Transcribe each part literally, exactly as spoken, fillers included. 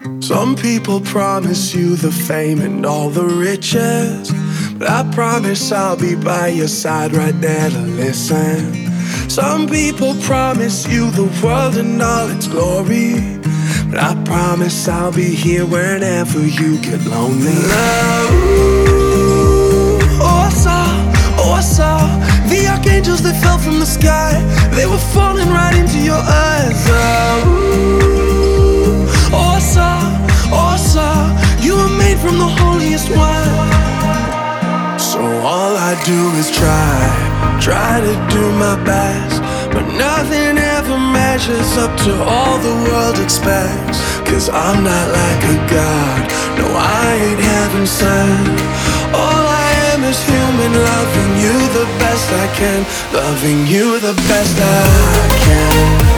Some people promise you the fame and all the riches, but I promise I'll be by your side right there to listen. Some people promise you the world and all its glory, but I promise I'll be here whenever you get lonely. Love, oh I saw, oh I saw the archangels that fell from the sky. They were falling right into your eyes. Oh, oh I saw, oh I saw you were made from the holiest wine. So all I do is try, try to do my best, but nothing ever measures up to all the world expects. Cause I'm not like a god, no I ain't heaven sent. All I am is human, loving you the best I can, loving you the best I can.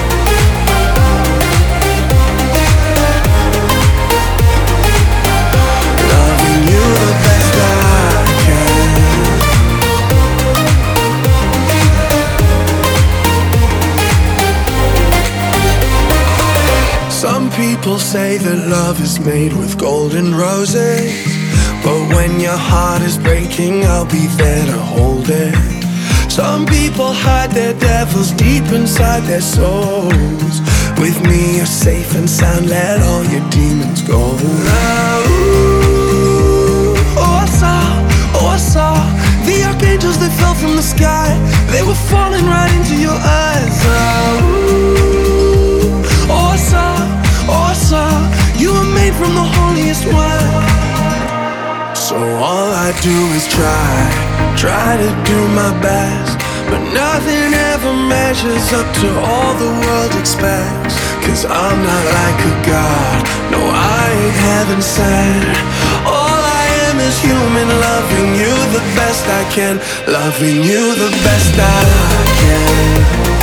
Some people say that love is made with golden roses, but when your heart is breaking, I'll be there to hold it. Some people hide their devils deep inside their souls. With me you're safe and sound, let all your demons go. Now, ooh, oh I saw, oh I saw the archangels that fell from the sky. They were falling right into your eyes. Now, ooh, oh I saw, oh I saw you were made from the holiest wine. So all I do is try, try to do my best, but nothing ever measures up to all the world expects. Cause I'm not like a god, no I ain't heaven sent. All I am is human, loving you the best I can, loving you the best I can.